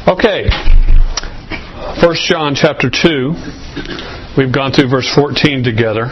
Okay, 1 John chapter 2. We've gone through verse 14 together.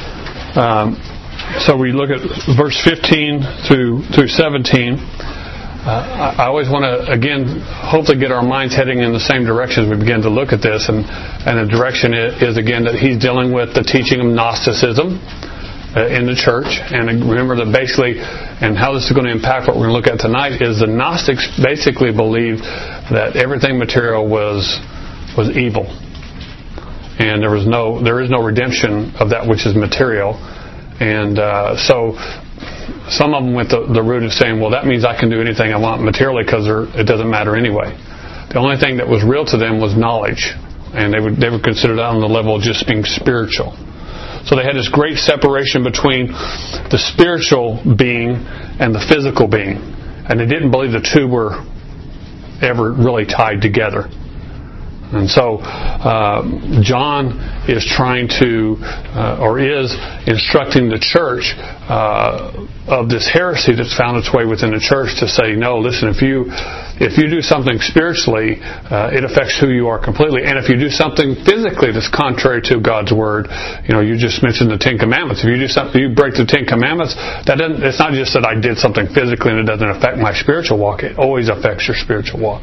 So we look at verse 15 through 17. I always want to, again, hopefully get our minds heading in the same direction as we begin to look at this. And the direction is, again, that he's dealing with the teaching of Gnosticism in the church. And remember that basically, and how this is going to impact what we're going to look at tonight, is the Gnostics basically believed that everything material was evil. And there is no redemption of that which is material. And so some of them went the route of saying, well, that means I can do anything I want materially because it doesn't matter anyway. The only thing that was real to them was knowledge. And they would consider that on the level of just being spiritual. So they had this great separation between the spiritual being and the physical being. And they didn't believe the two were ever really tied together. And so John is trying to, or is instructing the church of this heresy that's found its way within the church to say, no, listen, if you do something spiritually, it affects who you are completely. And if you do something physically that's contrary to God's word, you just mentioned the Ten Commandments. If you do something, you break the Ten Commandments, it's not just that I did something physically and it doesn't affect my spiritual walk. It always affects your spiritual walk.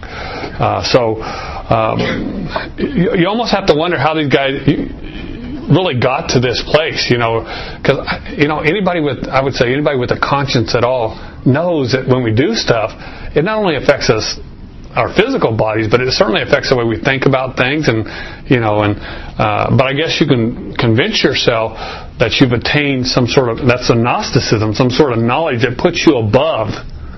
You almost have to wonder how these guys really got to this place, because anybody with a conscience at all knows that when we do stuff, it not only affects us, our physical bodies, but it certainly affects the way we think about things, but I guess you can convince yourself that you've attained some sort of, that's the Gnosticism, some sort of knowledge that puts you above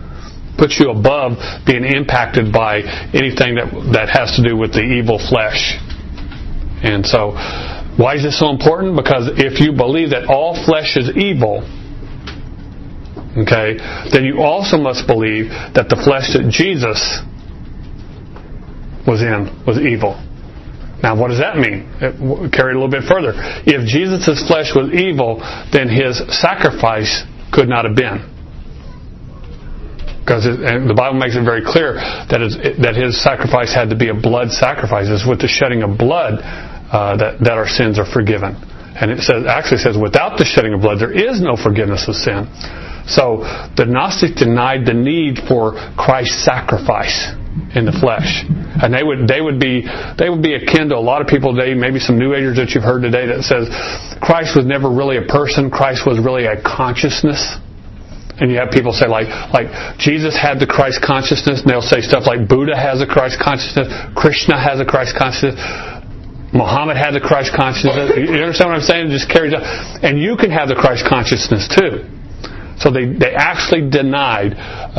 being impacted by anything that has to do with the evil flesh. And so, why is this so important? Because if you believe that all flesh is evil, okay, then you also must believe that the flesh that Jesus was in was evil. Now, what does that mean? Carry it a little bit further. If Jesus' flesh was evil, then his sacrifice could not have been. Because the Bible makes it very clear that his sacrifice had to be a blood sacrifice. It's with the shedding of blood that our sins are forgiven. And it actually says, without the shedding of blood, there is no forgiveness of sin. So the Gnostics denied the need for Christ's sacrifice in the flesh. And they would be akin to a lot of people today, maybe some New Agers that you've heard today, that says Christ was never really a person. Christ was really a consciousness. And you have people say like Jesus had the Christ consciousness, and they'll say stuff like Buddha has a Christ consciousness, Krishna has a Christ consciousness, Muhammad has a Christ consciousness. You understand what I'm saying? It just carries on. And you can have the Christ consciousness too. So they actually denied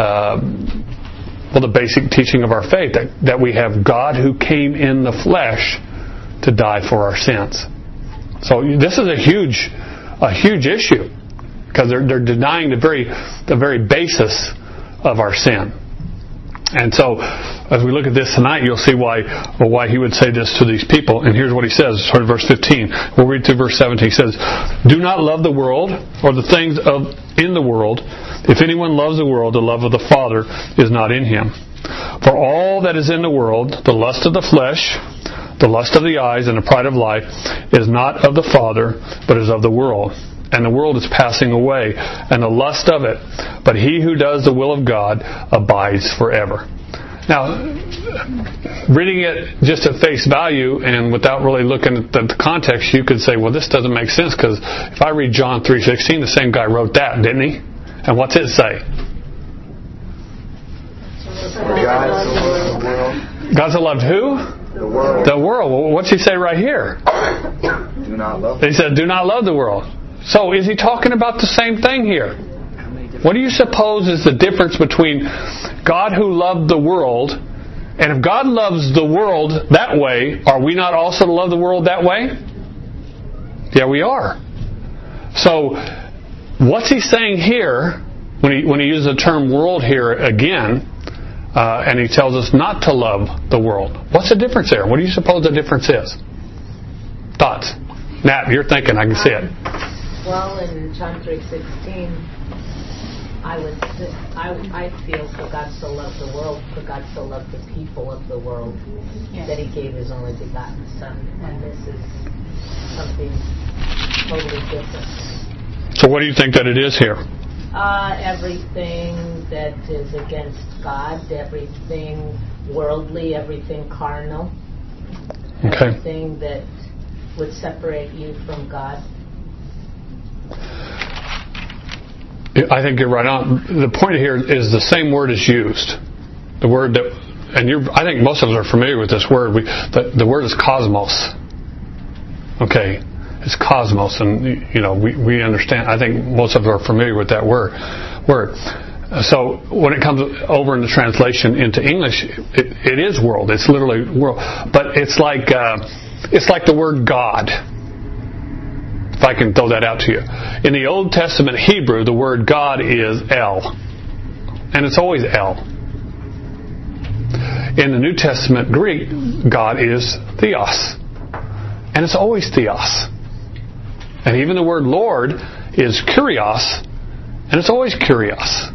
the basic teaching of our faith, that we have God who came in the flesh to die for our sins. So this is a huge issue. Because they're denying the very basis of our sin. And so, as we look at this tonight, you'll see why he would say this to these people. And here's what he says, starting verse 15. We'll read through verse 17. He says, "Do not love the world or the things in the world. If anyone loves the world, the love of the Father is not in him. For all that is in the world, the lust of the flesh, the lust of the eyes, and the pride of life, is not of the Father, but is of the world. And the world is passing away, and the lust of it. But he who does the will of God abides forever." Now, reading it just at face value and without really looking at the context, you could say, well, this doesn't make sense, because if I read John 3:16, the same guy wrote that, didn't he? And what's it say? God's loved who? The world. The world. Well, what's he say right here? Do not love. He said, do not love the world. So is he talking about the same thing here? What do you suppose is the difference between God who loved the world, and if God loves the world that way, are we not also to love the world that way? Yeah, we are. So what's he saying here when he uses the term world here again, and he tells us not to love the world? What's the difference there? What do you suppose the difference is? Thoughts? Nat, you're thinking. I can see it. Well, in John 3:16, I feel for God so loved the world, for God so loved the people of the world, that He gave His only begotten Son. And this is something totally different. So what do you think that it is here? Everything that is against God, everything worldly, everything carnal, everything that would separate you from God. I think you're right on. The point here is the same word is used. The word that, I think most of us are familiar with this word. The word is cosmos. Okay, it's cosmos, and we understand. I think most of us are familiar with that word. So when it comes over in the translation into English, it is world. It's literally world, but it's like the word God. If I can throw that out to you. In the Old Testament Hebrew, the word God is El. And it's always El. In the New Testament Greek, God is Theos. And it's always Theos. And even the word Lord is Kyrios. And it's always Kyrios.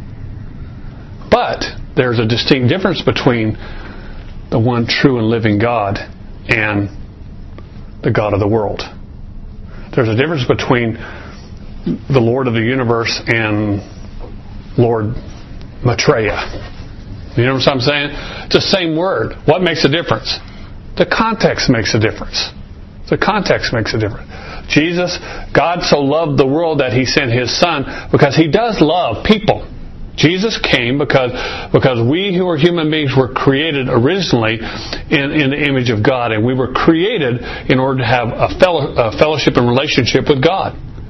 But there's a distinct difference between the one true and living God and the God of the world. There's a difference between the Lord of the universe and Lord Maitreya. You know what I'm saying? It's the same word. What makes a difference? The context makes a difference. The context makes a difference. Jesus, God so loved the world that He sent His Son, because He does love people. Jesus came because we who are human beings were created originally in the image of God, and we were created in order to have a fellowship and relationship with God.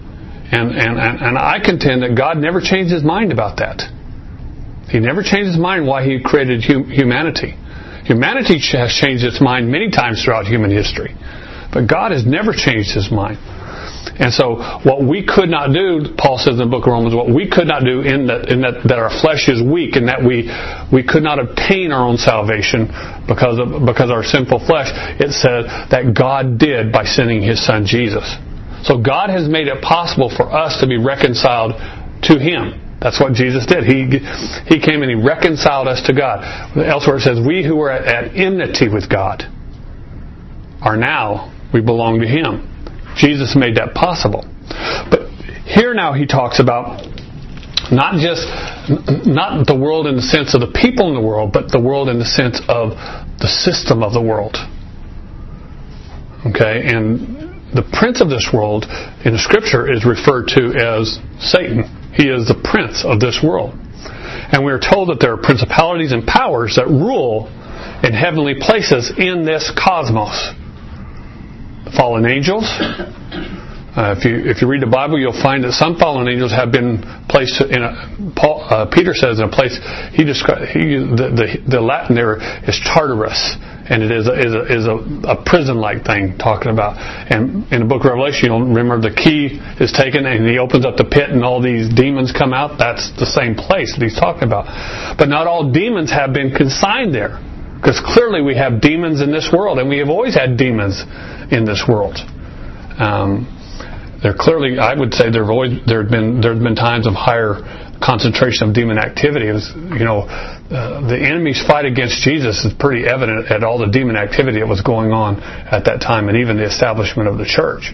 And I contend that God never changed His mind about that. He never changed His mind why He created humanity. Humanity has changed its mind many times throughout human history, but God has never changed His mind. And so what we could not do, Paul says in the book of Romans, what we could not do in that our flesh is weak, and that we could not obtain our own salvation because of our sinful flesh, it says that God did by sending His Son Jesus. So God has made it possible for us to be reconciled to Him. That's what Jesus did. He came and He reconciled us to God. Elsewhere it says, we who were at enmity with God are now, we belong to Him. Jesus made that possible. But here now He talks about not the world in the sense of the people in the world, but the world in the sense of the system of the world. Okay? And the prince of this world in the Scripture is referred to as Satan. He is the prince of this world. And we are told that there are principalities and powers that rule in heavenly places in this cosmos. Fallen angels. If you read the Bible, you'll find that some fallen angels have been placed in Peter says in a place. The Latin there is Tartarus, and it is a prison-like thing talking about. And in the book of Revelation, you'll remember the key is taken, and He opens up the pit, and all these demons come out. That's the same place that He's talking about. But not all demons have been consigned there, because clearly we have demons in this world, and we have always had demons in this world. There clearly, I would say, there have been times of higher concentration of demon activity. The enemy's fight against Jesus is pretty evident at all the demon activity that was going on at that time, and even the establishment of the church.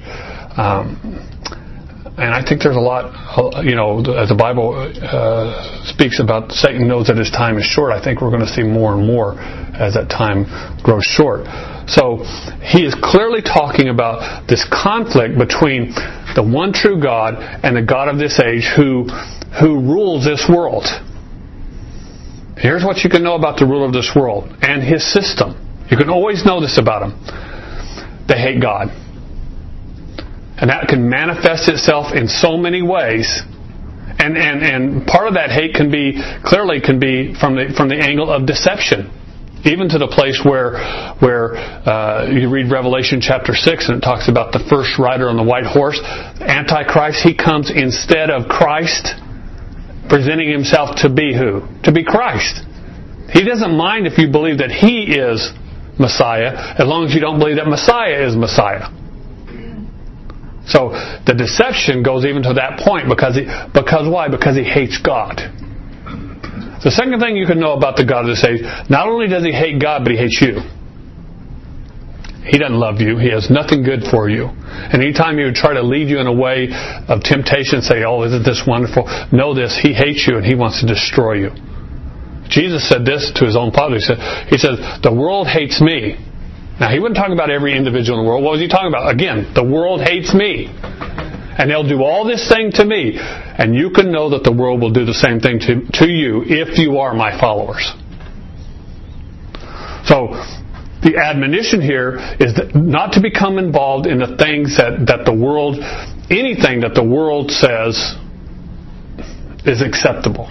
And I think there's a lot, as the Bible speaks about, Satan knows that his time is short. I think we're going to see more and more as that time grows short. So he is clearly talking about this conflict between the one true God and the God of this age who rules this world. Here's what you can know about the ruler of this world and his system. You can always know this about him. They hate God. And that can manifest itself in so many ways. And part of that hate can be from the angle of deception. Even to the place where you read Revelation chapter 6, and it talks about the first rider on the white horse, Antichrist. He comes instead of Christ, presenting himself to be who? To be Christ. He doesn't mind if you believe that He is Messiah, as long as you don't believe that Messiah is Messiah. So the deception goes even to that point because why? Because he hates God. The second thing you can know about the God of this age, not only does he hate God, but he hates you. He doesn't love you. He has nothing good for you. And anytime he would try to lead you in a way of temptation, say, oh, isn't this wonderful? Know this, he hates you and he wants to destroy you. Jesus said this to his own Father. He said, the world hates me. Now, he wasn't talking about every individual in the world. What was he talking about? Again, the world hates me. And they'll do all this thing to me. And you can know that the world will do the same thing to you if you are my followers. So, the admonition here is that not to become involved in the things that the world, anything that the world says is acceptable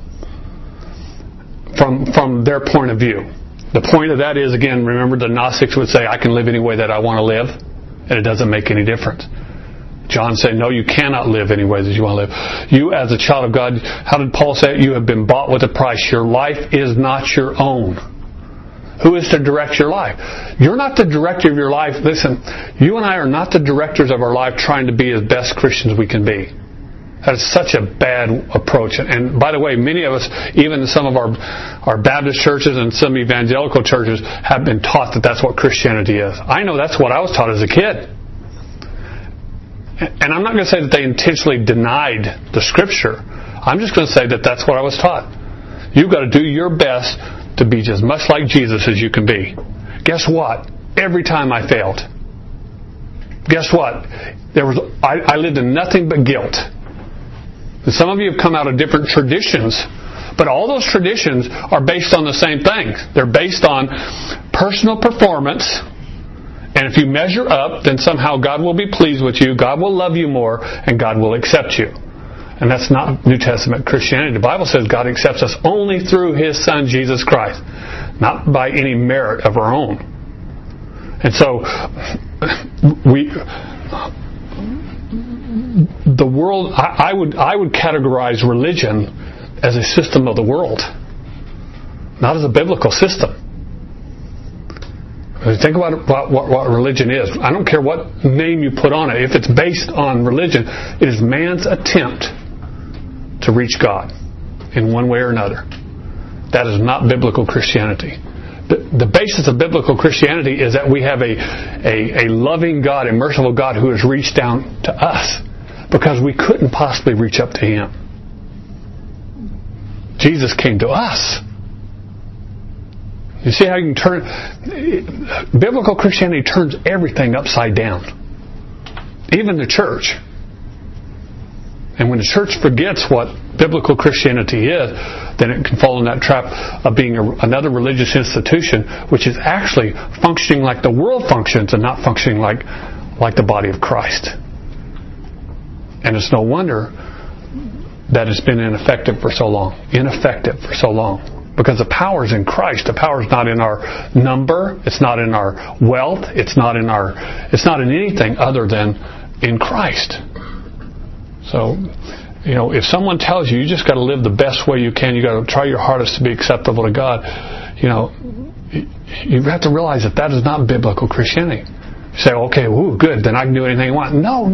from their point of view. The point of that is, again, remember the Gnostics would say, I can live any way that I want to live, and it doesn't make any difference. John said, no, you cannot live any way that you want to live. You, as a child of God, how did Paul say it? You have been bought with a price. Your life is not your own. Who is to direct your life? You're not the director of your life. Listen, you and I are not the directors of our life trying to be as best Christians we can be. That is such a bad approach. And by the way, many of us, even in some of our Baptist churches and some evangelical churches, have been taught that that's what Christianity is. I know that's what I was taught as a kid. And I'm not going to say that they intentionally denied the Scripture. I'm just going to say that that's what I was taught. You've got to do your best to be just much like Jesus as you can be. Guess what? Every time I failed. Guess what? I lived in nothing but guilt. And some of you have come out of different traditions, but all those traditions are based on the same things. They're based on personal performance, and if you measure up, then somehow God will be pleased with you, God will love you more, and God will accept you. And that's not New Testament Christianity. The Bible says God accepts us only through His Son, Jesus Christ, not by any merit of our own. And so, the world, I would categorize religion as a system of the world, not as a biblical system. Think about what religion is. I don't care what name you put on it. If it's based on religion, it is man's attempt to reach God in one way or another. That is not biblical Christianity. The basis of biblical Christianity is that we have a loving God, a merciful God who has reached down to us because we couldn't possibly reach up to Him. Jesus came to us. You see how you can turn... Biblical Christianity turns everything upside down. Even the church. And when the church forgets what biblical Christianity is, then it can fall in that trap of being another religious institution which is actually functioning like the world functions and not functioning like the body of Christ. And it's no wonder that it's been ineffective for so long. Because the power is in Christ. The power is not in our number. It's not in our wealth. It's not in anything other than in Christ. So, if someone tells you just got to live the best way you can, you got to try your hardest to be acceptable to God, you have to realize that is not biblical Christianity. You say, okay, good, then I can do anything I want. No.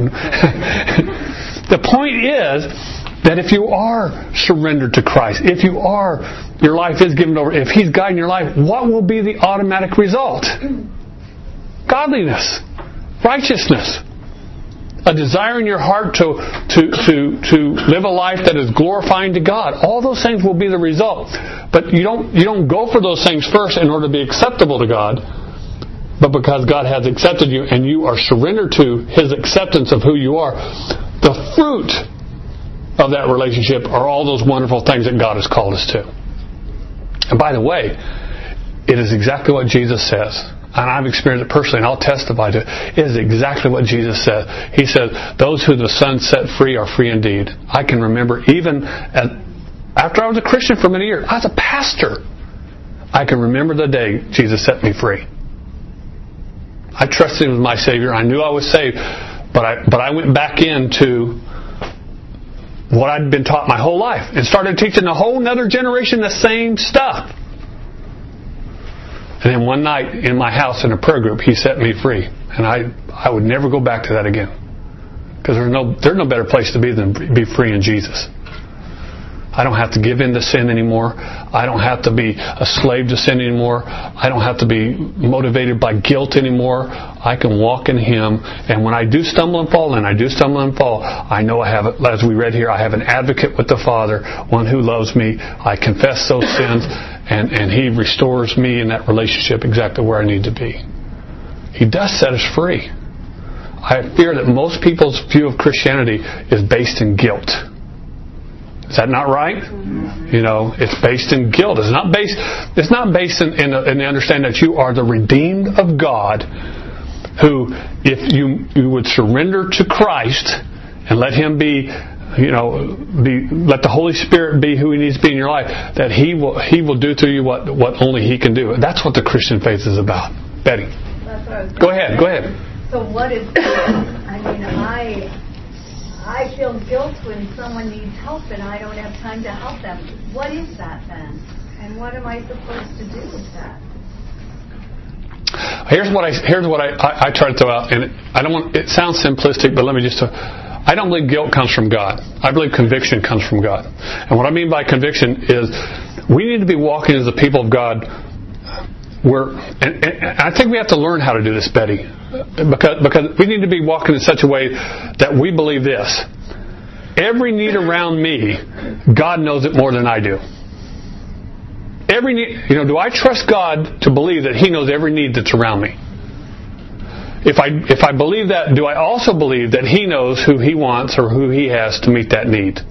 The point is that if you are surrendered to Christ, if your life is given over, if He's guiding your life, what will be the automatic result? Godliness, righteousness, a desire in your heart to live a life that is glorifying to God. All those things will be the result. But you don't go for those things first in order to be acceptable to God, but because God has accepted you and you are surrendered to His acceptance of who you are. The fruit of that relationship are all those wonderful things that God has called us to. And by the way, it is exactly what Jesus says. And I've experienced it personally, and I'll testify to it. It is exactly what Jesus said. He said, those who the Son set free are free indeed. I can remember even after I was a Christian for many years, I was a pastor. I can remember the day Jesus set me free. I trusted Him as my Savior. I knew I was saved. But I went back into what I'd been taught my whole life and started teaching a whole other generation the same stuff. And then one night in my house in a prayer group, He set me free. And I would never go back to that again. Because there's no better place to be than be free in Jesus. I don't have to give in to sin anymore. I don't have to be a slave to sin anymore. I don't have to be motivated by guilt anymore. I can walk in Him. And when I do stumble and fall, I know I have, as we read here, I have an advocate with the Father, one who loves me. I confess those sins, and He restores me in that relationship exactly where I need to be. He does set us free. I fear that most people's view of Christianity is based in guilt. Is that not right? It's based in guilt. It's not based in the understanding that you are the redeemed of God, who, if you would surrender to Christ and let Him let the Holy Spirit be who He needs to be in your life, that He will do through you what only He can do. That's what the Christian faith is about. Betty. That's what I was Go ahead. So what is, I feel guilt when someone needs help and I don't have time to help them. What is that then? And what am I supposed to do with that? Here's what I try to throw out, and I don't want. It sounds simplistic, but let me just. I don't believe guilt comes from God. I believe conviction comes from God. And what I mean by conviction is we need to be walking as the people of God. And I think we have to learn how to do this, Betty, because we need to be walking in such a way that we believe this: every need around me, God knows it more than I do. Every need, do I trust God to believe that He knows every need that's around me? If I believe that, do I also believe that He knows who He wants or who He has to meet that need?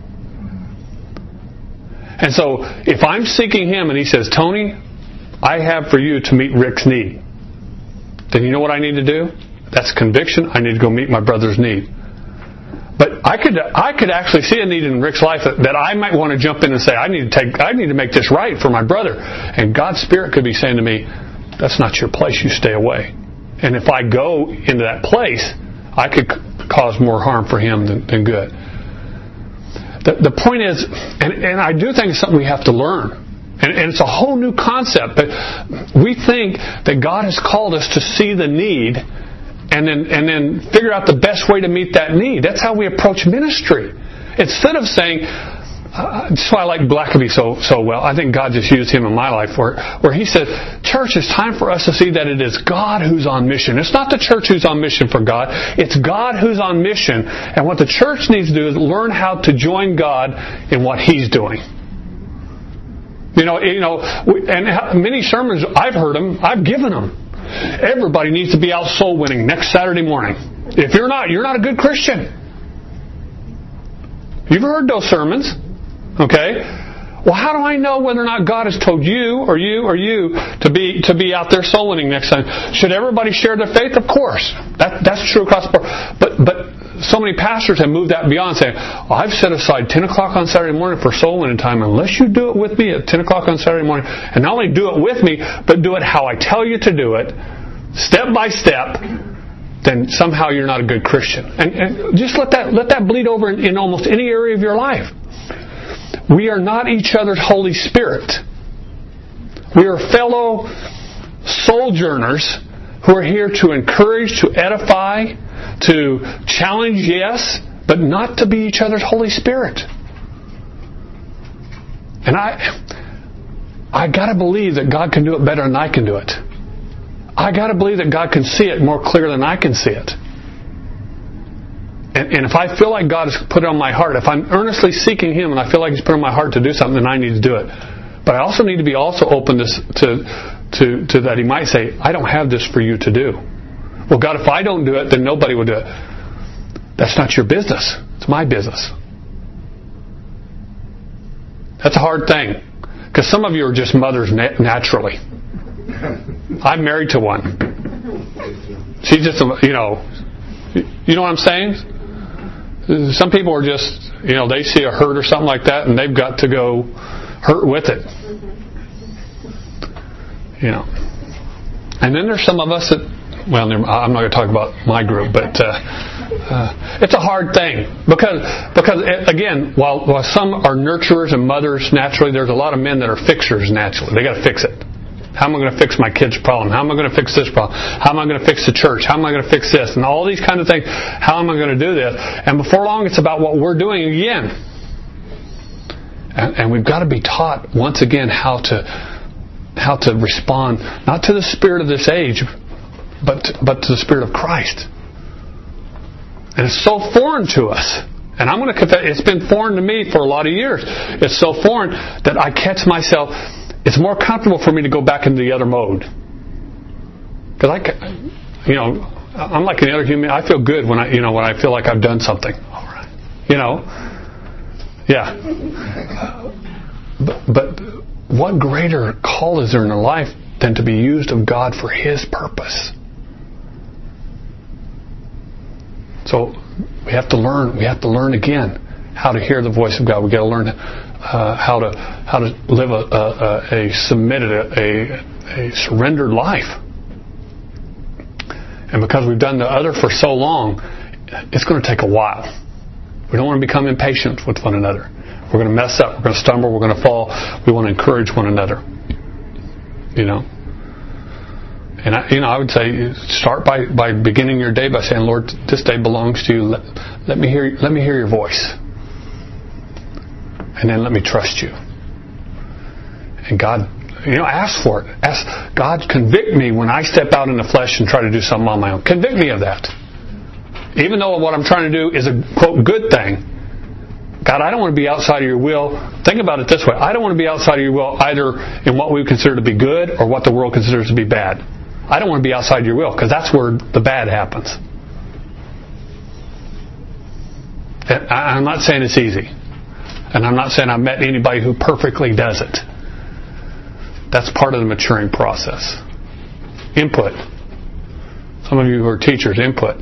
And so, if I'm seeking Him and He says, Tony, I have for you to meet Rick's need, then you know what I need to do? That's conviction. I need to go meet my brother's need. But I could actually see a need in Rick's life that I might want to jump in and say, I need to make this right for my brother. And God's Spirit could be saying to me, that's not your place, you stay away. And if I go into that place, I could cause more harm for him than good. The point is, and I do think it's something we have to learn. And it's a whole new concept. But we think that God has called us to see the need and then figure out the best way to meet that need. That's how we approach ministry. Instead of saying, that's why I like Blackaby so well. I think God just used him in my life where he said, church, it's time for us to see that it is God who's on mission. It's not the church who's on mission for God. It's God who's on mission. And what the church needs to do is learn how to join God in what He's doing. And many sermons, I've heard them, I've given them. Everybody needs to be out soul winning next Saturday morning. If you're not a good Christian. You've heard those sermons. Okay? Well, how do I know whether or not God has told you to be out there soul winning next time? Should everybody share their faith? Of course. That's true across the board. But so many pastors have moved that beyond, saying, I've set aside 10 o'clock on Saturday morning for soul winning time. Unless you do it with me at 10 o'clock on Saturday morning, and not only do it with me, but do it how I tell you to do it, step by step, then somehow you're not a good Christian. And just let that bleed over in almost any area of your life. We are not each other's Holy Spirit. We are fellow sojourners who are here to encourage, to edify, to challenge, yes, but not to be each other's Holy Spirit. And I got to believe that God can do it better than I can do it. I got to believe that God can see it more clear than I can see it. And if I feel like God has put it on my heart, if I'm earnestly seeking Him and I feel like He's put it on my heart to do something, then I need to do it. But I also need to be open to that He might say, I don't have this for you to do. Well, God, if I don't do it, then nobody will do it. That's not your business. It's my business. That's a hard thing. Because some of you are just mothers naturally. I'm married to one. She's just, you know what I'm saying? Some people are just, they see a hurt or something like that and they've got to go hurt with it. And then there's some of us that, I'm not going to talk about my group, but it's a hard thing. Because again, while some are nurturers and mothers naturally, there's a lot of men that are fixers naturally. They got to fix it. How am I going to fix my kid's problem? How am I going to fix this problem? How am I going to fix the church? How am I going to fix this? And all these kind of things. How am I going to do this? And before long, it's about what we're doing again. And we've got to be taught once again how to respond, not to the spirit of this age, but to the Spirit of Christ. And it's so foreign to us. And I'm going to confess, it's been foreign to me for a lot of years. It's so foreign that I catch myself, it's more comfortable for me to go back into the other mode. Because I'm like any other human. I feel good when I feel like I've done something. All right. Yeah. But what greater call is there in our life than to be used of God for His purpose? So we have to learn. We have to learn again how to hear the voice of God. We got to learn how to live a submitted, a surrendered life. And because we've done the other for so long, it's going to take a while. We don't want to become impatient with one another. We're going to mess up. We're going to stumble. We're going to fall. We want to encourage one another. And I would say, start by beginning your day by saying, Lord, this day belongs to you. Let me hear your voice, and then let me trust you. And God, ask for it. Ask God, convict me when I step out in the flesh and try to do something on my own. Convict me of that, even though what I'm trying to do is a quote good thing. God, I don't want to be outside of your will. Think about it this way: I don't want to be outside of your will either in what we consider to be good or what the world considers to be bad. I don't want to be outside your will, because that's where the bad happens. And I'm not saying it's easy. And I'm not saying I've met anybody who perfectly does it. That's part of the maturing process. Input. Some of you who are teachers, input.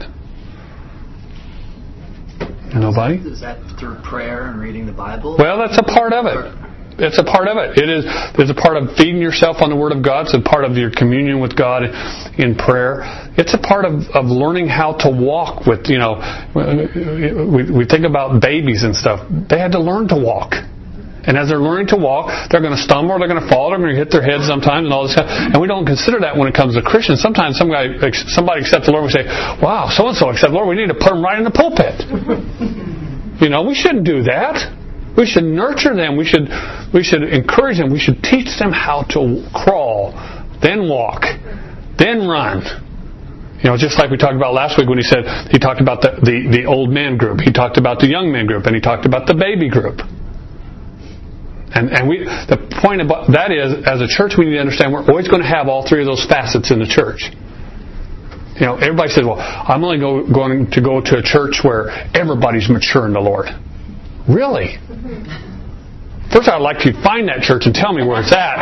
Nobody? Is that through prayer and reading the Bible? Well, that's a part of it. It's a part of it. It's a part of feeding yourself on the Word of God. It's a part of your communion with God in prayer. It's a part of learning how to walk with, we think about babies and stuff. They had to learn to walk. And as they're learning to walk, they're going to stumble, they're going to fall, they're going to hit their heads sometimes and all this stuff. And we don't consider that when it comes to Christians. Sometimes somebody accepts the Lord and we say, wow, so-and-so accepts the Lord, we need to put them right in the pulpit. We shouldn't do that. We should nurture them. We should encourage them. We should teach them how to crawl, then walk, then run. Just like we talked about last week when he talked about the old man group. He talked about the young man group, and he talked about the baby group. And the point about that is, as a church, we need to understand we're always going to have all three of those facets in the church. Everybody says, well, I'm only going to go to a church where everybody's mature in the Lord. Really? First, I'd like you to find that church and tell me where it's at.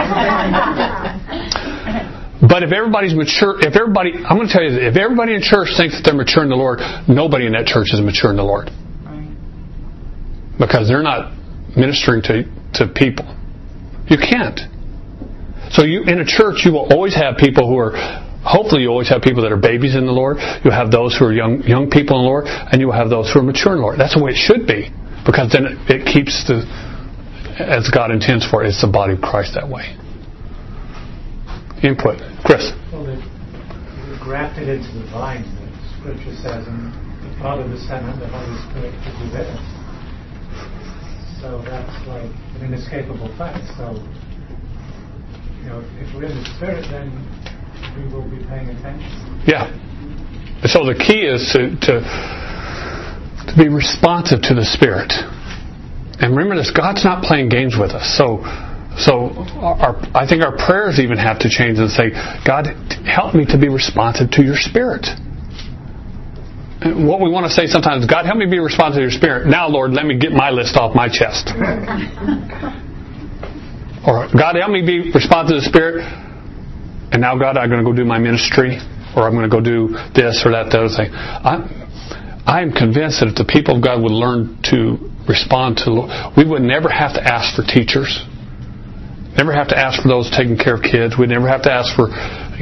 But if everybody's mature, I'm going to tell you that if everybody in church thinks that they're mature in the Lord, nobody in that church is mature in the Lord. Because they're not ministering to people. You can't. So in a church, you will always have people who are, hopefully you always have people that are babies in the Lord. You'll have those who are young people in the Lord, and you will have those who are mature in the Lord. That's the way it should be. Because then it keeps as God intends for it, it's the body of Christ that way. Input. Chris. Well, they're grafted into the vine, the Scripture says, and the Father, the Son, and the Holy Spirit will be with us. So that's like an inescapable fact. So, if we're in the Spirit, then we will be paying attention. Yeah. So the key is to be responsive to the Spirit. And remember this, God's not playing games with us. So I think our prayers even have to change and say, God, help me to be responsive to your Spirit. And what we want to say sometimes, God, help me be responsive to your Spirit. Now, Lord, let me get my list off my chest. Or, God, help me be responsive to the Spirit. And now, God, I'm going to go do my ministry. Or I'm going to go do this or that, the other thing. I am convinced that if the people of God would learn to respond to the Lord, we would never have to ask for teachers. Never have to ask for those taking care of kids. We'd never have to ask for,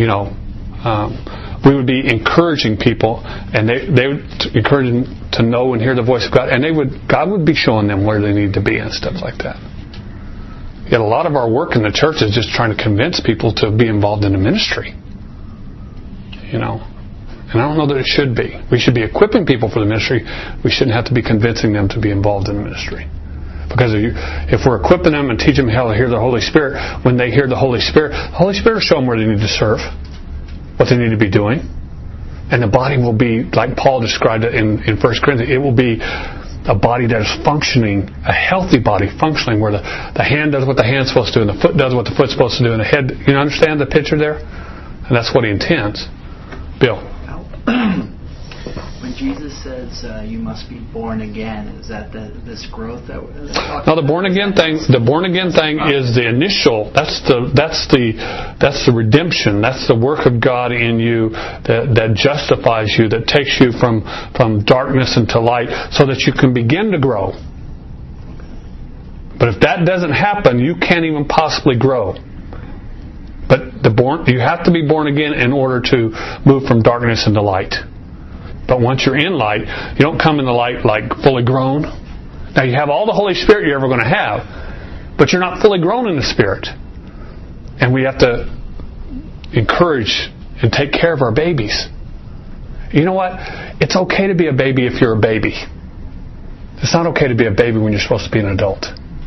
we would be encouraging people, and they would encourage them to know and hear the voice of God, and God would be showing them where they need to be and stuff like that. Yet a lot of our work in the church is just trying to convince people to be involved in the ministry. And I don't know that it should be. We should be equipping people for the ministry. We shouldn't have to be convincing them to be involved in the ministry. Because if we're equipping them and teaching them how to hear the Holy Spirit, when they hear the Holy Spirit will show them where they need to serve, what they need to be doing. And the body will be, like Paul described it in 1 Corinthians, it will be a body that is functioning, a healthy body functioning, where the hand does what the hand's supposed to do, and the foot does what the foot's supposed to do, and the head, you understand the picture there? And that's what he intends. Bill. When Jesus says you must be born again, is that this growth that we're talking about? No, the born again thing is the initial. That's the redemption. That's the work of God in you that justifies you, that takes you from darkness into light, so that you can begin to grow. But if that doesn't happen, you can't even possibly grow. But you have to be born again in order to move from darkness into light. But once you're in light, you don't come in the light like fully grown. Now you have all the Holy Spirit you're ever going to have, but you're not fully grown in the Spirit. And we have to encourage and take care of our babies. You know what? It's okay to be a baby if you're a baby. It's not okay to be a baby when you're supposed to be an adult.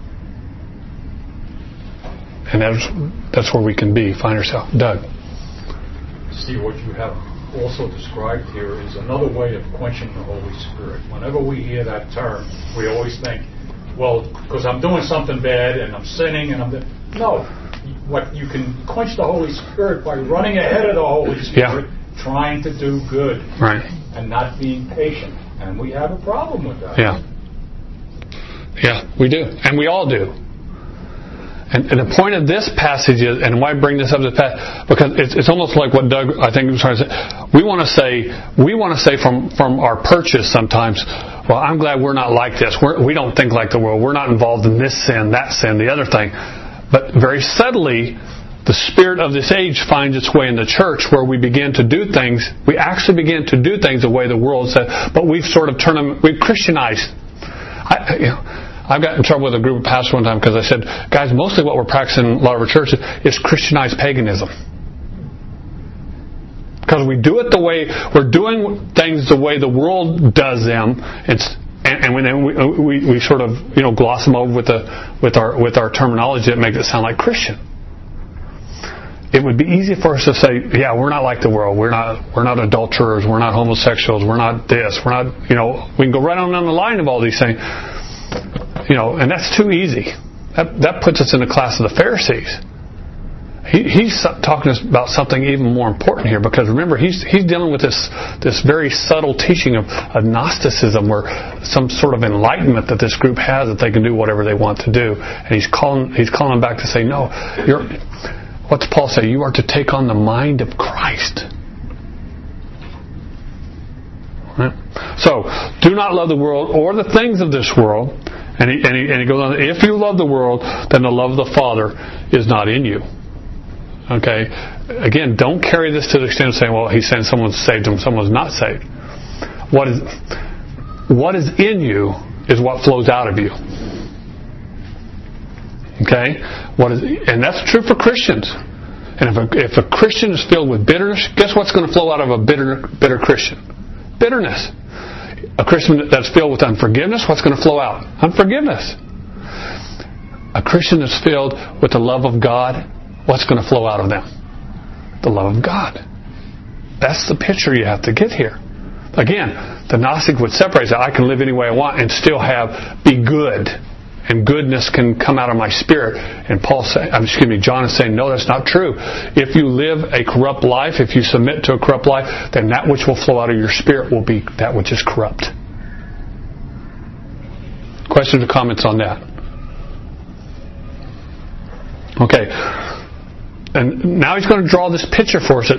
And that's where we can find ourselves. Doug. See, what you have also described here is another way of quenching the Holy Spirit. Whenever we hear that term, we always think, well, because I'm doing something bad and I'm sinning and No. What you can quench the Holy Spirit by running ahead of the Holy Spirit, trying to do good, right, and not being patient. And we have a problem with that. Yeah, we do. And we all do. And the point of this passage is, and why I bring this up to the passage, because it's almost like what Doug, I think, was trying to say. We want to say from our purchase sometimes, well, I'm glad we're not like this. We don't think like the world. We're not involved in this sin, that sin, the other thing. But very subtly, the spirit of this age finds its way in the church, where we begin to do things. We actually begin to do things the way the world says, but we've sort of turned them. We've Christianized. I got in trouble with a group of pastors one time because I said, guys, mostly what we're practicing in a lot of our churches is Christianized paganism. Because we do it the way, we're doing things the way the world does them, and we sort of gloss them over with our terminology that makes it sound like Christian. It would be easy for us to say, yeah, we're not like the world. We're not adulterers. We're not homosexuals. We're not this. We're not, we can go right on down the line of all these things. And that's too easy. That puts us in the class of the Pharisees. He's talking to us about something even more important here, because remember, he's dealing with this very subtle teaching of Gnosticism, where some sort of enlightenment that this group has, that they can do whatever they want to do. And he's calling them back to say, no, what's Paul say? You are to take on the mind of Christ. Right? So, do not love the world or the things of this world. And he goes on, if you love the world, then the love of the Father is not in you. Okay? Again, don't carry this to the extent of saying, well, he's saying someone's saved and someone's not saved. What is in you is what flows out of you. Okay? And that's true for Christians. And if a Christian is filled with bitterness, guess what's going to flow out of a bitter Christian? Bitterness. A Christian that's filled with unforgiveness, what's going to flow out? Unforgiveness. A Christian that's filled with the love of God, what's going to flow out of them? The love of God. That's the picture you have to get here. Again, the Gnostic would separate that I can live any way I want and still be good. And goodness can come out of my spirit. And John is saying, no, that's not true. If you live a corrupt life, if you submit to a corrupt life, then that which will flow out of your spirit will be that which is corrupt. Questions or comments on that? Okay. And now he's going to draw this picture for us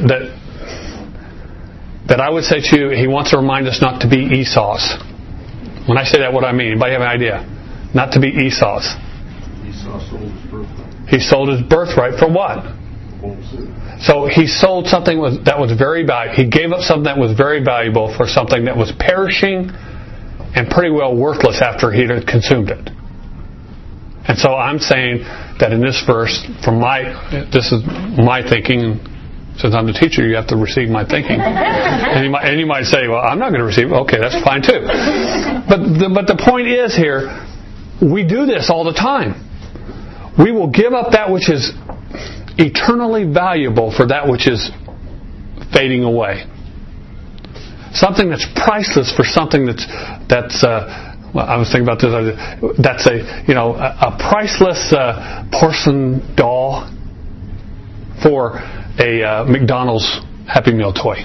that I would say to you, he wants to remind us not to be Esau's. When I say that, what do I mean? Anybody have an idea? Not to be Esau's. Esau sold his birthright. He sold his birthright for what? So he sold something that was very valuable. He gave up something that was very valuable for something that was perishing and pretty well worthless after he had consumed it. And so I'm saying that in this verse, this is my thinking. Since I'm the teacher, you have to receive my thinking. And you might say, well, I'm not going to receive it. Okay, that's fine too. But the point is here, we do this all the time. We will give up that which is eternally valuable for that which is fading away. Something that's priceless for something that's well, I was thinking about this. That's a priceless porcelain doll for a McDonald's Happy Meal toy.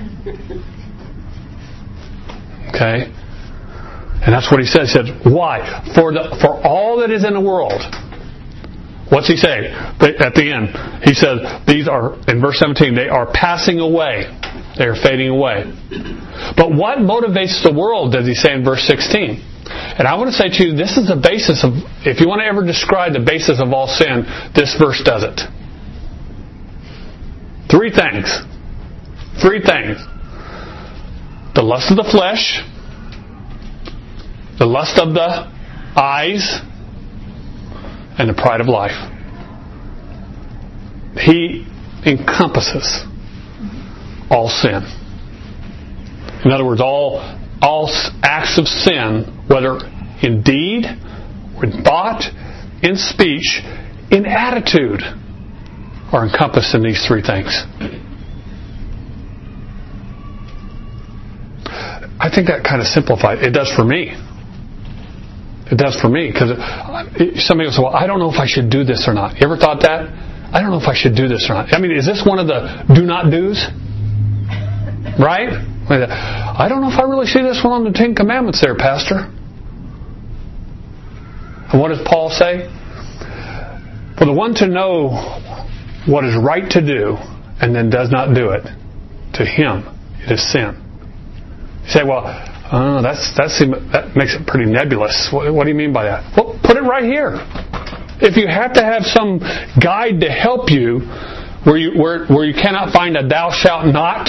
Okay? And that's what he said. He said, why? For all that is in the world. What's he saying? At the end, he says, these are, in verse 17, they are passing away. They are fading away. But what motivates the world, does he say in verse 16? And I want to say to you, this is the basis of, if you want to ever describe the basis of all sin, this verse does it. Three things. The lust of the flesh, the lust of the eyes, and the pride of life. He encompasses all sin. In other words, all acts of sin, whether in deed, or in thought, in speech, in attitude, are encompassed in these three things. I think that kind of simplified. It does for me. It does for me. Because somebody will say, well, I don't know if I should do this or not. You ever thought that? I don't know if I should do this or not. I mean, is this one of the do not do's? Right? I don't know if I really see this one on the Ten Commandments there, Pastor. And what does Paul say? For the one to know what is right to do and then does not do it, to him it is sin. You say, well, that makes it pretty nebulous. What do you mean by that? Well, put it right here. If you have to have some guide to help you where you cannot find a thou shalt not,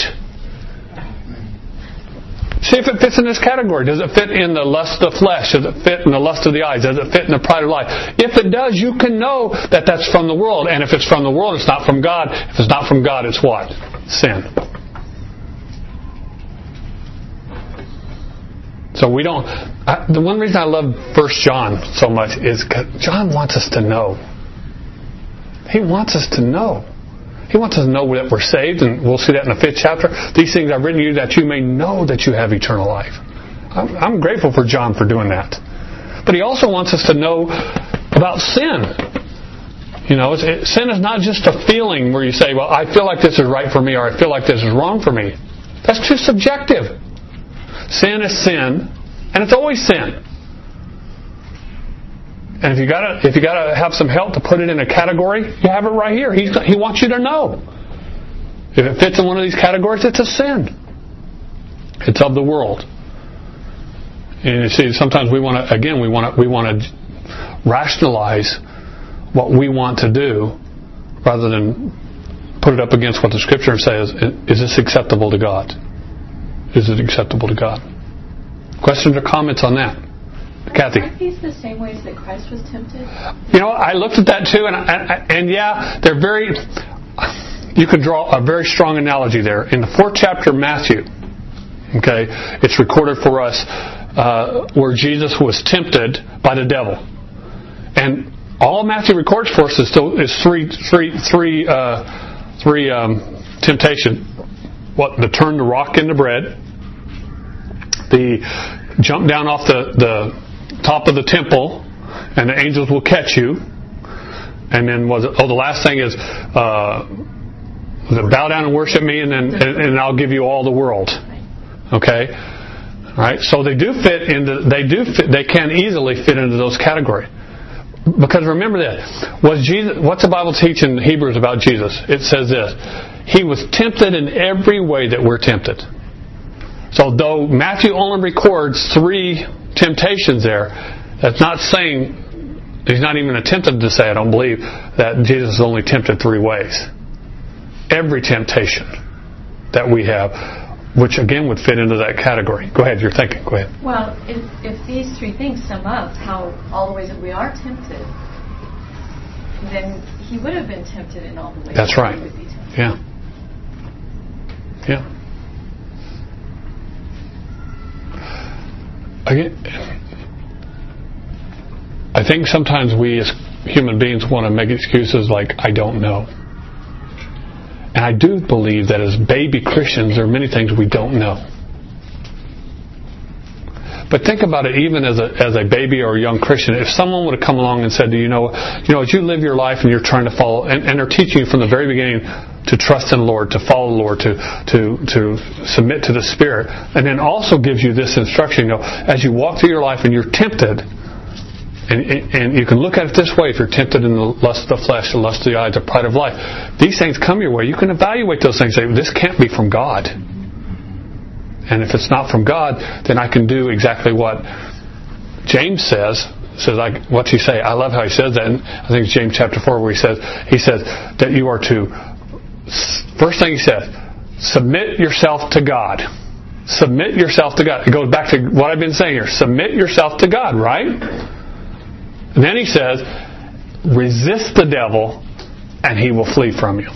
see if it fits in this category. Does it fit in the lust of the flesh? Does it fit in the lust of the eyes? Does it fit in the pride of life? If it does, you can know that that's from the world. And if it's from the world, it's not from God. If it's not from God, it's what? Sin. So we don't... the one reason I love 1 John so much is because John wants us to know. He wants us to know. He wants us to know that we're saved, and we'll see that in the 5th chapter. These things I've written to you that you may know that you have eternal life. I'm grateful for John for doing that. But he also wants us to know about sin. You know, sin is not just a feeling where you say, well, I feel like this is right for me, or I feel like this is wrong for me. That's too subjective. Sin is sin, and it's always sin. And if you gotta have some help to put it in a category, you have it right here. He wants you to know. If it fits in one of these categories, it's a sin. It's of the world. And you see, sometimes we want to rationalize what we want to do rather than put it up against what the Scripture says. Is this acceptable to God? Is it acceptable to God? Questions or comments on that? Kathy? Aren't these the same ways that Christ was tempted? You know, I looked at that too, and yeah, they're very... You could draw a very strong analogy there. In the 4th chapter of Matthew, okay, it's recorded for us where Jesus was tempted by the devil. And all Matthew records for us is three temptation. What? The turn the rock into bread, the jump down off the top of the temple, and the angels will catch you. And then the last thing is bow down and worship me, and I'll give you all the world. Okay, all right. So they can easily fit into those categories. Because remember this, what's the Bible teach in Hebrews about Jesus? It says this: He was tempted in every way that we're tempted. So though Matthew only records 3 temptations there, that's not saying, he's not even attempted to say, I don't believe, that Jesus is only tempted 3 ways. Every temptation that we have, which again would fit into that category. Go ahead, you're thinking. Go ahead. Well, if these 3 things sum up how all the ways that we are tempted, then he would have been tempted in all the ways. That's right. He would be tempted. Yeah. Yeah. Again, I think sometimes we as human beings want to make excuses like, I don't know. And I do believe that as baby Christians, there are many things we don't know. But think about it, even as a baby or a young Christian, if someone would have come along and said, as you live your life and you're trying to follow, and they're teaching you from the very beginning to trust in the Lord, to follow the Lord, to submit to the Spirit, and then also gives you this instruction, as you walk through your life and you're tempted, and you can look at it this way, if you're tempted in the lust of the flesh, the lust of the eyes, the pride of life, these things come your way, you can evaluate those things and say, this can't be from God. And if it's not from God, then I can do exactly what James says. What's he say? I love how he says that. And I think it's James chapter 4 where he says that you are to, first thing he says, submit yourself to God. Submit yourself to God. It goes back to what I've been saying here. Submit yourself to God, right? And then he says, resist the devil and he will flee from you.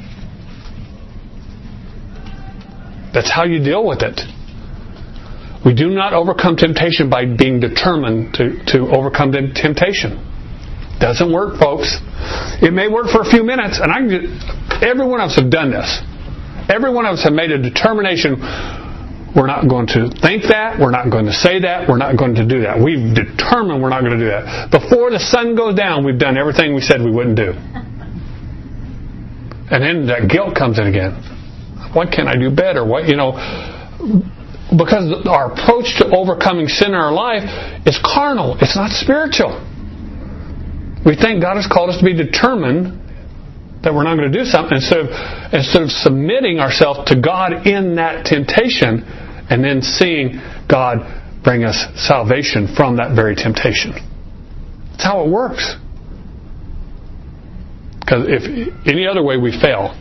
That's how you deal with it. We do not overcome temptation by being determined to overcome the temptation. Doesn't work, folks. It may work for a few minutes, and every one of us have done this. Every one of us have made a determination. We're not going to think that. We're not going to say that. We're not going to do that. We've determined we're not going to do that. Before the sun goes down, we've done everything we said we wouldn't do. And then that guilt comes in again. Why can't I do better? Because our approach to overcoming sin in our life is carnal. It's not spiritual. We think God has called us to be determined that we're not going to do something instead of submitting ourselves to God in that temptation and then seeing God bring us salvation from that very temptation. That's how it works. Because if any other way, we fail.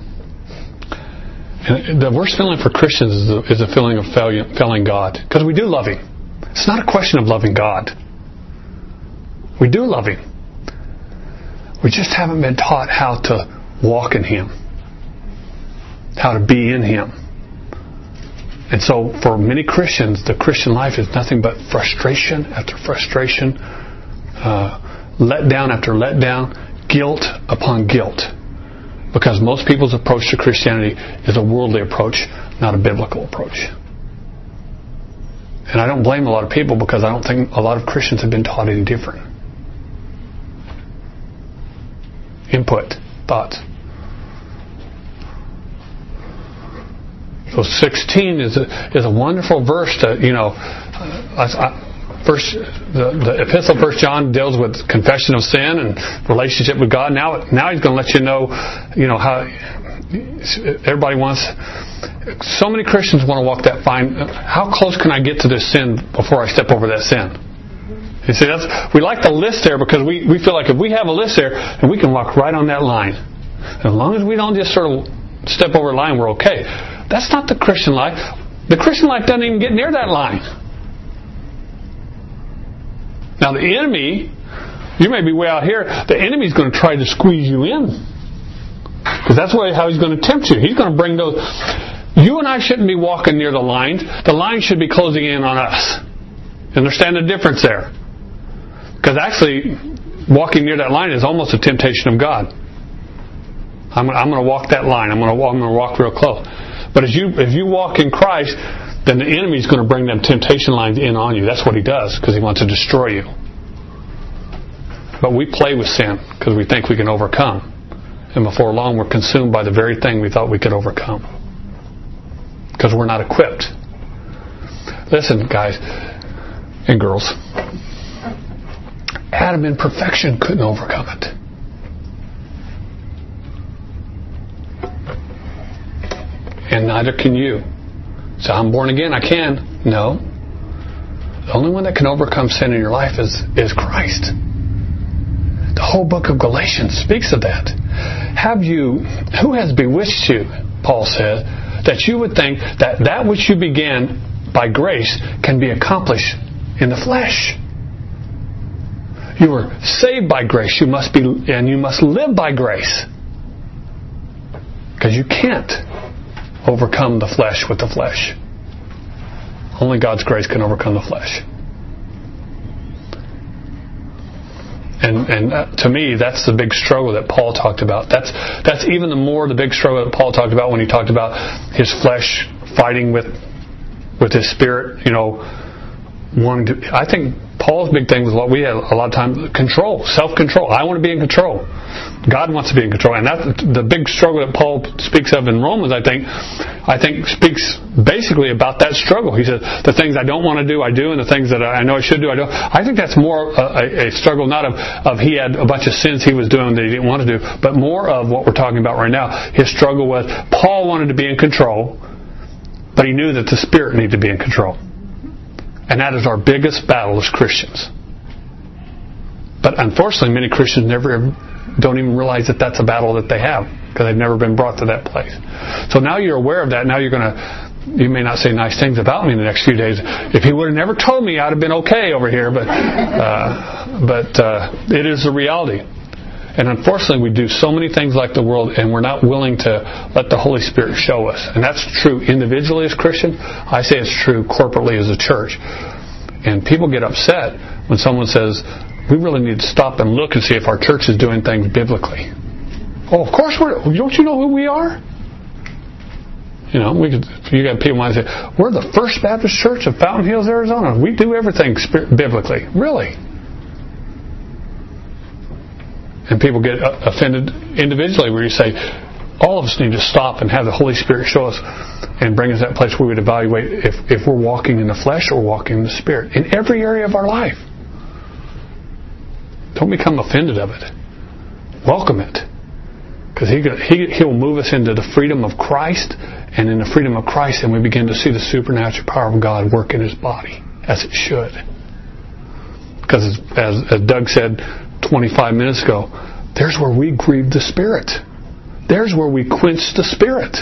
And the worst feeling for Christians is a feeling of failing God. Because we do love Him. It's not a question of loving God. We do love Him. We just haven't been taught how to walk in Him. How to be in Him. And so for many Christians, the Christian life is nothing but frustration after frustration, letdown after letdown, guilt upon guilt. Because most people's approach to Christianity is a worldly approach, not a biblical approach. And I don't blame a lot of people because I don't think a lot of Christians have been taught any different. Input, thoughts. So 16 is a wonderful verse to, First, the epistle of 1 John deals with confession of sin and relationship with God. Now he's going to let you know how everybody wants. So many Christians want to walk that fine. How close can I get to this sin before I step over that sin? You see, we like the list there because we feel like if we have a list there, then we can walk right on that line. As long as we don't just sort of step over a line, we're okay. That's not the Christian life. The Christian life doesn't even get near that line. Now the enemy, you may be way out here, the enemy's going to try to squeeze you in. Because that's how he's going to tempt you. He's going to bring those. You and I shouldn't be walking near the lines. The line should be closing in on us. Understand the difference there? Because actually, walking near that line is almost a temptation of God. I'm going to walk that line. I'm going to walk real close. But if you walk in Christ, then the enemy is going to bring them temptation lines in on you. That's what he does, because he wants to destroy you. But we play with sin because we think we can overcome. And before long, we're consumed by the very thing we thought we could overcome. Because we're not equipped. Listen, guys and girls. Adam in perfection couldn't overcome it. And neither can you. So I'm born again, I can. No. The only one that can overcome sin in your life is Christ. The whole book of Galatians speaks of that. Who has bewitched you, Paul says, that you would think that which you began by grace can be accomplished in the flesh? You were saved by grace. You must live by grace. Because you can't overcome the flesh with the flesh. Only God's grace can overcome the flesh. And to me, that's the big struggle that Paul talked about. That's even the big struggle that Paul talked about when he talked about his flesh fighting with his spirit. Wanting to. I think Paul's big thing was what we had a lot of times: control, self-control. I want to be in control. God wants to be in control, and that's the big struggle that Paul speaks of in Romans. I think speaks basically about that struggle. He says the things I don't want to do, I do, and the things that I know I should do, I don't. I think that's more a struggle, not of he had a bunch of sins he was doing that he didn't want to do, but more of what we're talking about right now. His struggle was Paul wanted to be in control, but he knew that the Spirit needed to be in control. And that is our biggest battle as Christians. But unfortunately, many Christians don't even realize that that's a battle that they have, because they've never been brought to that place. So now you're aware of that. Now you may not say nice things about me in the next few days. If he would have never told me, I'd have been okay over here. But it is the reality. And unfortunately, we do so many things like the world, and we're not willing to let the Holy Spirit show us. And that's true individually as Christian. I say it's true corporately as a church. And people get upset when someone says, we really need to stop and look and see if our church is doing things biblically. Oh, of course don't you know who we are? You got people might say, we're the First Baptist Church of Fountain Hills, Arizona. We do everything biblically. Really? And people get offended individually where you say, all of us need to stop and have the Holy Spirit show us and bring us to that place where we would evaluate if we're walking in the flesh or walking in the Spirit in every area of our life. Don't become offended of it. Welcome it. Because He'll move us into the freedom of Christ, and in the freedom of Christ, and we begin to see the supernatural power of God work in His body, as it should. Because as Doug said 25 minutes ago, there's where we grieve the Spirit. There's where we quench the Spirit.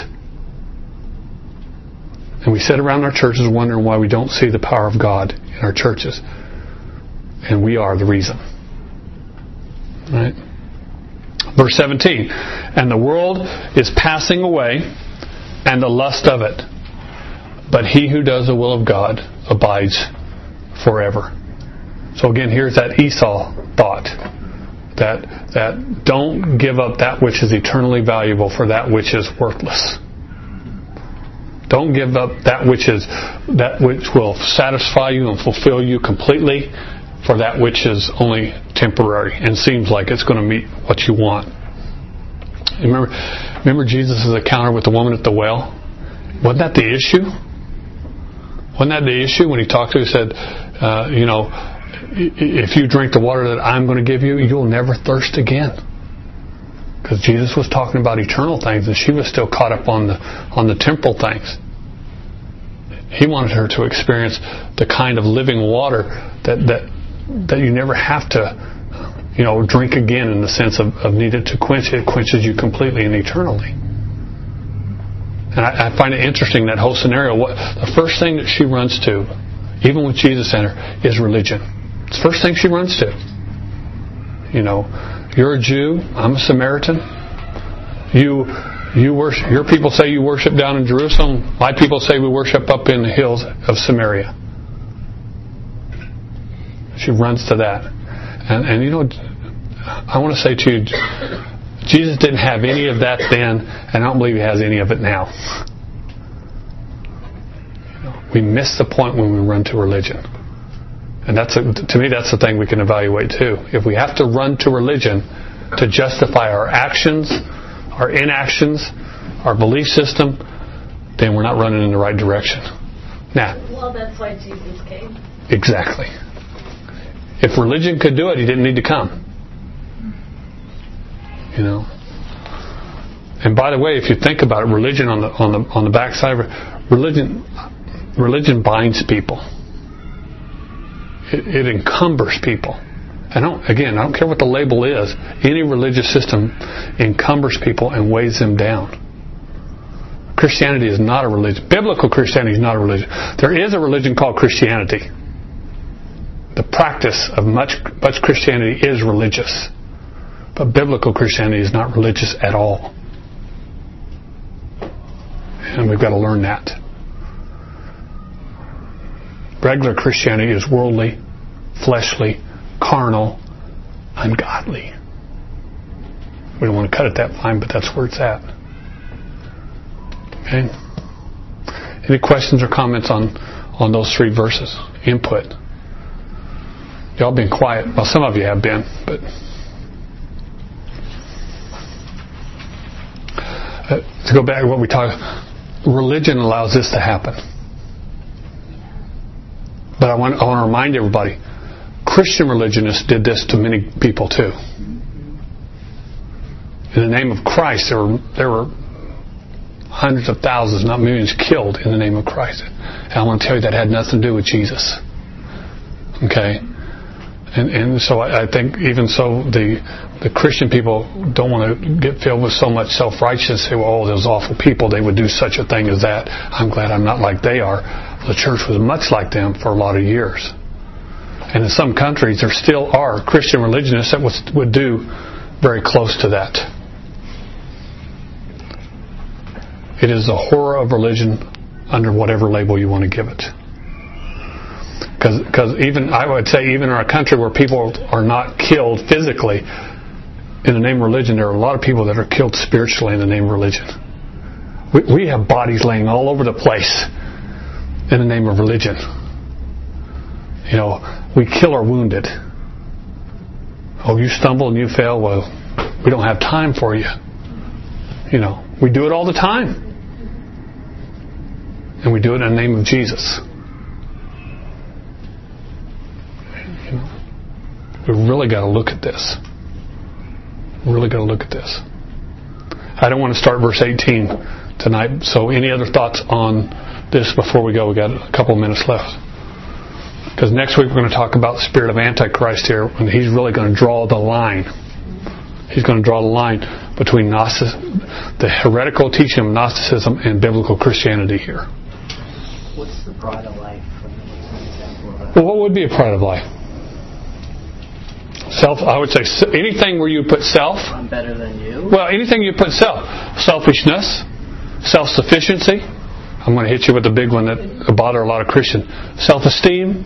And we sit around our churches wondering why we don't see the power of God in our churches. And we are the reason. Right? Verse 17. And the world is passing away, and the lust of it. But he who does the will of God abides forever. So again, here's that Esau thought. That don't give up that which is eternally valuable for that which is worthless. Don't give up that which will satisfy you and fulfill you completely for that which is only temporary and seems like it's going to meet what you want. Remember Jesus' encounter with the woman at the well? Wasn't that the issue? Wasn't that the issue when he talked to her? He said, if you drink the water that I'm going to give you, you'll never thirst again. Because Jesus was talking about eternal things, and she was still caught up on the temporal things. He wanted her to experience the kind of living water that you never have to, drink again in the sense of needed to quench. It quenches you completely and eternally. And I find it interesting, that whole scenario. The first thing that she runs to, even with Jesus in her, is religion. It's the first thing she runs to. You're a Jew, I'm a Samaritan. You worship, your people say you worship down in Jerusalem. My people say we worship up in the hills of Samaria. She runs to that. And I want to say to you, Jesus didn't have any of that then, and I don't believe He has any of it now. We miss the point when we run to religion. And to me, that's the thing we can evaluate too. If we have to run to religion to justify our actions, our inactions, our belief system, then we're not running in the right direction. Now, well, that's why Jesus came. Exactly. If religion could do it, He didn't need to come. And by the way, if you think about it, religion on the backside of it, religion binds people. It encumbers people. I don't care what the label is. Any religious system encumbers people and weighs them down. Christianity is not a religion. Biblical Christianity is not a religion. There is a religion called Christianity. The practice of much Christianity is religious. But biblical Christianity is not religious at all. And we've got to learn that. Regular Christianity is worldly, fleshly, carnal, ungodly. We don't want to cut it that fine, but that's where it's at. Okay? Any questions or comments on those 3 verses? Input. Y'all been quiet. Well, some of you have been, but to go back to what we talked, religion allows this to happen. But I want to remind everybody, Christian religionists did this to many people too. In the name of Christ, there were hundreds of thousands, not millions, killed in the name of Christ. And I want to tell you that had nothing to do with Jesus. Okay? And so I think even so the Christian people don't want to get filled with so much self-righteousness. Say, well, those awful people, they would do such a thing as that. I'm glad I'm not like they are. The church was much like them for a lot of years. And in some countries there still are Christian religionists that would do very close to that. It is the horror of religion under whatever label you want to give it. Because even, I would say, even in our country where people are not killed physically in the name of religion, there are a lot of people that are killed spiritually in the name of religion. We have bodies laying all over the place in the name of religion. You know, we kill our wounded. Oh, you stumble and you fail. Well, we don't have time for you. You know, we do it all the time. And we do it in the name of Jesus. You know, we really got to look at this. Really got to look at this. I don't want to start verse 18 tonight. So any other thoughts on this before we go? We got a couple of minutes left. Because next week we're going to talk about the spirit of Antichrist here, and he's really going to draw the line. He's going to draw the line between the heretical teaching of Gnosticism and biblical Christianity here. What's the pride of life? What's an example of that? Well, what would be a pride of life? Self. I would say anything where you put self. I'm better than you. Well, anything you put self. Selfishness, self-sufficiency. I'm going to hit you with the big one that bother a lot of Christians. Self-esteem.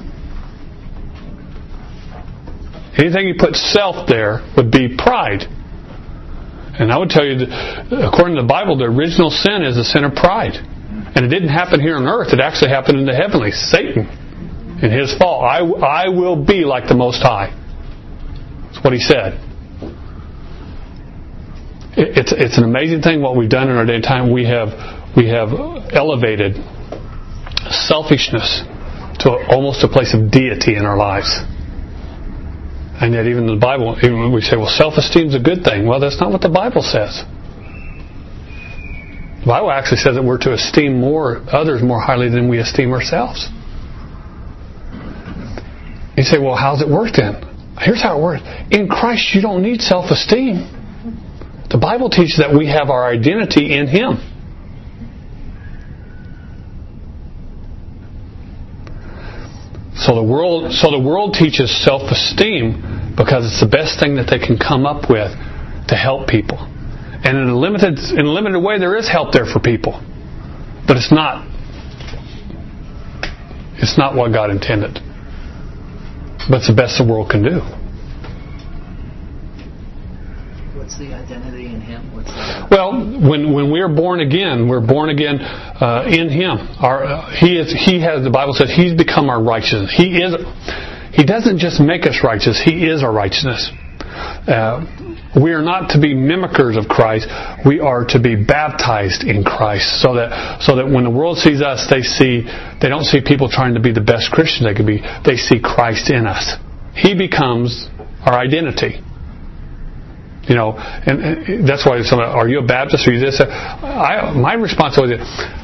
Anything you put self there would be pride. And I would tell you that according to the Bible, the original sin is the sin of pride. And it didn't happen here on earth. It actually happened in the heavenly. Satan, in his fall, I will be like the Most High. That's what he said. It's an amazing thing what we've done in our day and time. We have elevated selfishness to almost a place of deity in our lives. And yet even in the Bible, even when we say, well, self-esteem is a good thing. Well, that's not what the Bible says. The Bible actually says that we're to esteem others more highly than we esteem ourselves. You say, well, how's it work then? Here's how it works. In Christ, you don't need self-esteem. The Bible teaches that we have our identity in Him. So the world teaches self-esteem because it's the best thing that they can come up with to help people. And in a limited way, there is help there for people, but it's not what God intended. But it's the best the world can do. What's the identity in Him? What's that? Well, when we're born again in Him. The Bible says He's become our righteousness. He doesn't just make us righteous; He is our righteousness. We are not to be mimickers of Christ. We are to be baptized in Christ, so that when the world sees us, they don't see people trying to be the best Christians they could be. They see Christ in us. He becomes our identity. You know, and that's why somebody, are you a Baptist? Are you this? My responsibility,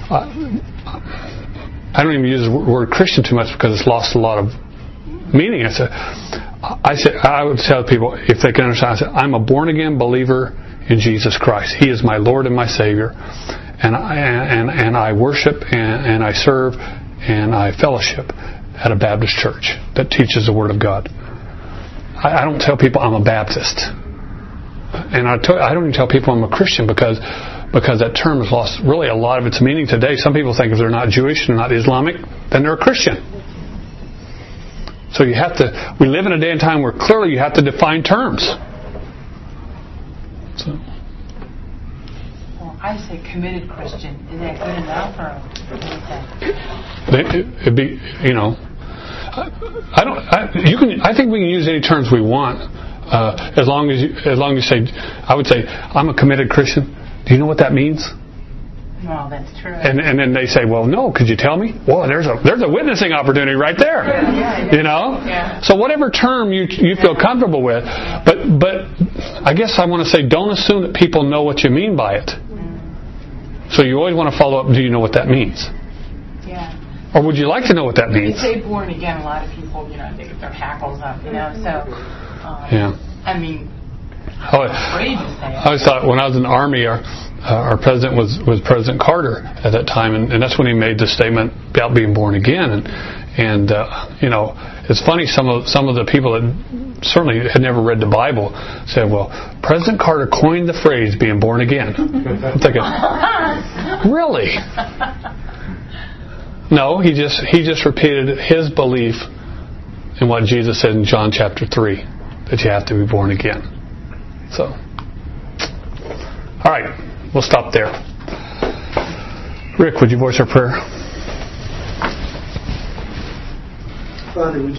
I don't even use the word Christian too much because it's lost a lot of meaning. I would tell people, if they can understand, I'm a born again believer in Jesus Christ. He is my Lord and my Savior, and I worship and I serve and I fellowship at a Baptist church that teaches the Word of God. I don't tell people I'm a Baptist. And I don't even tell people I'm a Christian because that term has lost really a lot of its meaning today. Some people think if they're not Jewish and not Islamic, then they're a Christian. So we live in a day and time where clearly you have to define terms. So. Well, I say committed Christian. Is that good enough, or what do you think? It'd be, I think we can use any terms we want, as long as you say. I would say I'm a committed Christian. Do you know what that means? Well, that's true. And then they say, well, no. Could you tell me? Well, there's a witnessing opportunity right there. Yeah. So whatever term you feel comfortable with, but I guess I want to say, don't assume that people know what you mean by it. So you always want to follow up. Do you know what that means? Yeah. Or would you like to know what that means? You say born again, a lot of people, they get their hackles up, So, yeah. I mean, I always thought when I was in the Army, our president was President Carter at that time, and that's when he made the statement about being born again. And it's funny, some of the people that certainly had never read the Bible said, well, President Carter coined the phrase being born again. I'm thinking, really? No, he just repeated his belief in what Jesus said in John chapter 3, that you have to be born again. So, all right, we'll stop there. Rick, would you voice our prayer? Father,